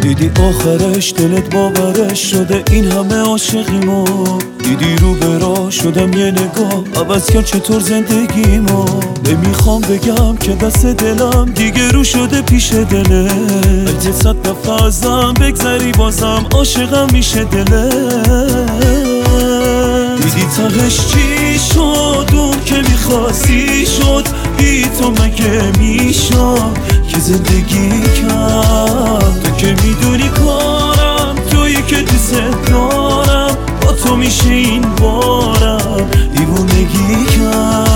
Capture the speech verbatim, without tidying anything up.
دیدی آخرش دلت باورش شده این همه عاشقیمو، دیدی رو برا شدم یه نگاه عوض کرد چطور زندگیمو. نمیخوام بگم که دست دلم دیگه رو شده پیش دله، اگه صد دفعه ازم بگذری بازم عاشقم میشه دله. دیدی تهش چی شد اون که میخواستی شد، بی تو مگه میشد که زندگی کرد. تو که میدونی کارم تویی که دوست دارم، با تو میشه این بارم دیوونگی کرد.